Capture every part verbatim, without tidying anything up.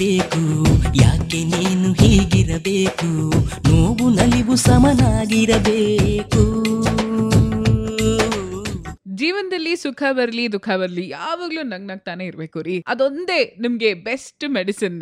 ಹೀಗಿರಬೇಕು, ಯಾಕೆ ನೀನು ಹೀಗಿರಬೇಕು, ನೋವು ನಲಿವು ಸಮನಾಗಿರಬೇಕು. ಜೀವನದಲ್ಲಿ ಸುಖ ಬರ್ಲಿ ದುಃಖ ಬರ್ಲಿ ಯಾವಾಗ್ಲೂ ನಗ್ ನಗ್ತಾನೆ ಇರ್ಬೇಕು ರೀ. ಅದೊಂದೇ ನಿಮ್ಗೆ ಬೆಸ್ಟ್ ಮೆಡಿಸಿನ್.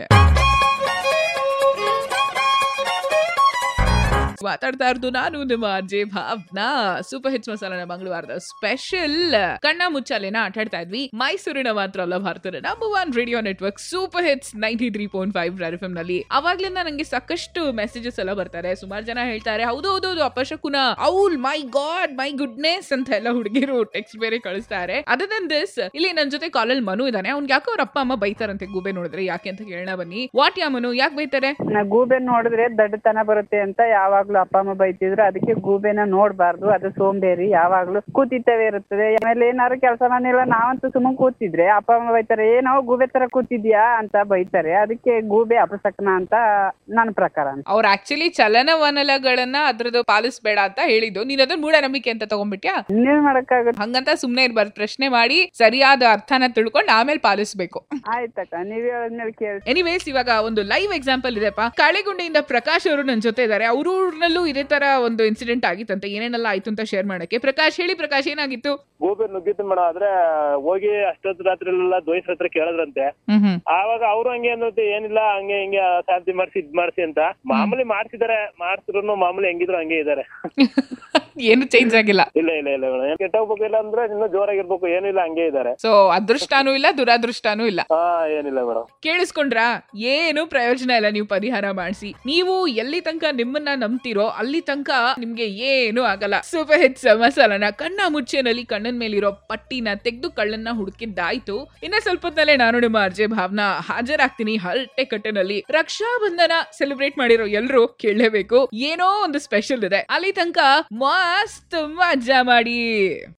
ಮಾತಾಡ್ತಾ ಇರೋದು ನಾನು ನಿಮ್ಮ ಅರ್ಜೆ ಭಾವನಾ. ಸೂಪರ್ ಹಿಟ್ಸ್ ಮಸಾಲನ ಮಂಗಳವಾರದ ಸ್ಪೆಷಲ್ ಕಣ್ಣ ಮುಚ್ಚಾಲೆನ ಆಟಾಡ್ತಾ ಇದ್ವಿ. ಮೈಸೂರಿನ ಮಾತ್ರ ಅಲ್ಲ, ಭಾರತದ number one radio network super hits ninety three point five red F M ನಲ್ಲಿ. ಅವಾಗ್ಲಿಂದ ನಂಗೆ ಸಾಕಷ್ಟು ಮೆಸೇಜಸ್ ಎಲ್ಲ ಬರ್ತಾರೆ. ಸುಮಾರು ಜನ ಹೇಳ್ತಾರೆ ಹೌದು ಹೌದು ಹೌದು ಅಪಶಕುನ, oh my god my goodness ಅಂತ ಎಲ್ಲ ಹುಡುಗಿರು ಟೆಕ್ಸ್ಟ್ ಬೇರೆ ಕಳಿಸ್ತಾರೆ. ಅದರ್ ದನ್ ದಿಸ್, ಇಲ್ಲಿ ನನ್ ಜೊತೆ ಕಾಲಲ್ಲಿ ಮನು ಇದ್ದಾನೆ. ಅವ್ನ್ ಯಾಕೆ ಅವ್ರ ಅಪ್ಪ ಅಮ್ಮ ಬೈತಾರಂತೆ ಗೂಬೆ ನೋಡಿದ್ರೆ, ಯಾಕೆ ಅಂತ ಕೇಳೋಣ ಬನ್ನಿ. ವಾಟ್ ಯಾ ಮನು, ಯಾಕೆ ಬೈತಾರೆ? ಗೂಬೆ ನೋಡಿದ್ರೆ ದಡ್ಡತನ ಬರುತ್ತೆ ಅಂತ ಯಾವಾಗ್ಲೂ ಅಪ್ಪ ಅಮ್ಮ ಬೈತಿದ್ರು. ಅದಕ್ಕೆ ಗೂಬೆನ ನೋಡ್ಬಾರ್ದು, ಅದು ಸೋಂಬೇರಿ, ಯಾವಾಗ್ಲೂ ಕೂತಿತ್ತವೇ ಇರುತ್ತದೆ. ಆಮೇಲೆ ಏನಾದ್ರು ಕೆಲಸ ಮನೆಲ್ಲ ನಾವಂತೂ ಸುಮ್ಮನೆ ಕೂತಿದ್ರೆ ಅಪ್ಪ ಅಮ್ಮ ಬೈತಾರೆ, ಏನೋ ಗೂಬೆ ತರ ಕೂತಿದ್ಯಾ ಅಂತ ಬೈತಾರೆ. ಅದಕ್ಕೆ ಗೂಬೆ ಅಪಶಕನ ಅಂತ ನನ್ನ ಪ್ರಕಾರ. ಅವ್ರು ಆಕ್ಚುಲಿ ಚಲನವಲನಗಳನ್ನ ಅದ್ರದ್ದು ಪಾಲಿಸ್ಬೇಡ ಅಂತ ಹೇಳಿದ್ದು, ನೀನ್ ಅದ್ರ ಮೂಢನಂಬಿಕೆ ಅಂತ ತಗೊಂಡ್ಬಿಟ್ಯಾ? ಇನ್ನೇನ್ ಮಾಡಕ್ಕಾಗುತ್ತೆ, ಹಂಗಂತ ಸುಮ್ನೆ ಇರ್ಬಾರ್ದು. ಪ್ರಶ್ನೆ ಮಾಡಿ ಸರಿಯಾದ ಅರ್ಥನ ತಿಳ್ಕೊಂಡು ಆಮೇಲೆ ಪಾಲಿಸ್ಬೇಕು. ಆಯ್ತಕ್ಕ, ನೀವ್ ಹೇಳಿದ್ಮೇಲೆ ಕೇಳಿ. ಎನಿವೇಸ್, ಇವಾಗ ಒಂದು ಲೈವ್ ಎಕ್ಸಾಂಪಲ್ ಇದೆಪ್ಪ. ಕಾಳೆಗುಂಡೆಯಿಂದ ಪ್ರಕಾಶ್ ಅವರು ನನ್ನ ಜೊತೆ ಇದ್ದಾರೆ. ಅವ್ರ ಊರ್ನಲ್ಲೂ ಇದೇ ತರ ಒಂದು ಇನ್ಸಿಡೆಂಟ್ ಆಗಿತ್ತಂತೆ. ಏನೇನೆಲ್ಲ ಆಯ್ತು ಅಂತ ಶೇರ್ ಮಾಡಕ್ಕೆ. ಪ್ರಕಾಶ್ ಹೇಳಿ ಪ್ರಕಾಶ್, ಏನಾಗಿತ್ತು? ಗೂಬೆ ನುಗ್ಗಿತ್ತು ಮೇಡಮ್. ಆದ್ರೆ ಹೋಗಿ ಅಷ್ಟೊತ್ತು ರಾತ್ರಿ ಎಲ್ಲ ದ್ವೈಸ್ ಹತ್ರ ಕೇಳಿದ್ರಂತೆ. ಆವಾಗ ಅವ್ರು ಹಂಗೆ ಅನ್ನೋದು ಏನಿಲ್ಲ, ಹಂಗೆ ಹಿಂಗೆ ಶಾಂತಿ ಮಾಡ್ಸಿ ಇದ್ ಮಾಡ್ಸಿ ಅಂತ ಮಾಮೂಲಿ ಮಾಡ್ಸಿದಾರೆ. ಮಾಡ್ಸಿದ್ರು ಮಾಮೂಲಿ ಹೆಂಗಿದ್ರು ಹಂಗೆ ಇದಾರೆ. ಏನು ಚೇಂಜ್ ಆಗಿಲ್ಲ. ಇಲ್ಲ ಇಲ್ಲ ಇಲ್ಲ ಮೇಡಮ್, ಕೆಟ್ಟ ಹೋಗ್ಬೇಕಿಲ್ಲ ಅಂದ್ರೆ ಇನ್ನೂ ಜೋರಾಗಿರ್ಬೇಕು, ಏನಿಲ್ಲ ಹಂಗೆ ಇದಾರೆ. ಸೊ ಅದೃಷ್ಟಾನೂ ಇಲ್ಲ ದುರಾದೃಷ್ಟಾನೂ ಇಲ್ಲ. ಹಾ, ಏನಿಲ್ಲ ಮೇಡಮ್. ಕೇಳಿಸ್ಕೊಂಡ್ರಾ? ಏನು ಪ್ರಯೋಜನ ಇಲ್ಲ ನೀವು ಪರಿಹಾರ ಮಾಡಿಸಿ. ನೀವು ಎಲ್ಲಿ ತನಕ ನಿಮ್ಮನ್ನ ನಂಬ್ತಿರೋ ಅಲ್ಲಿ ತನಕ ನಿಮ್ಗೆ ಏನು ಆಗಲ್ಲ. ಸೂಪರ್ ಹಿಟ್ಸ್ ಮಸಾಲನ ಕಣ್ಣ ಮುಚ್ಚೆನಲ್ಲಿ ಕಣ್ಣನ್ ಮೇಲಿರೋ ಪಟ್ಟಿನ ತೆಗೆದು ಕಳ್ಳನ್ನ ಹುಡುಕಿದ್ದಾಯ್ತು. ಇನ್ನ ಸ್ವಲ್ಪ ಹೊತ್ತಲ್ಲೇ ನಾನು ನಿಮ್ಮ ಅರ್ಜೆ ಭಾವನಾ ಹಾಜರಾಗ್ತೀನಿ ಹರಟೆ ಕಟ್ಟೆನಲ್ಲಿ. ರಕ್ಷಾ ಬಂಧನ ಸೆಲೆಬ್ರೇಟ್ ಮಾಡಿರೋ ಎಲ್ರು ಕೇಳಲೇಬೇಕು, ಏನೋ ಒಂದು ಸ್ಪೆಷಲ್ ಇದೆ. ಅಲ್ಲಿ ತನಕ ಮಸ್ತ್ ಮಜಾ ಮಾಡಿ.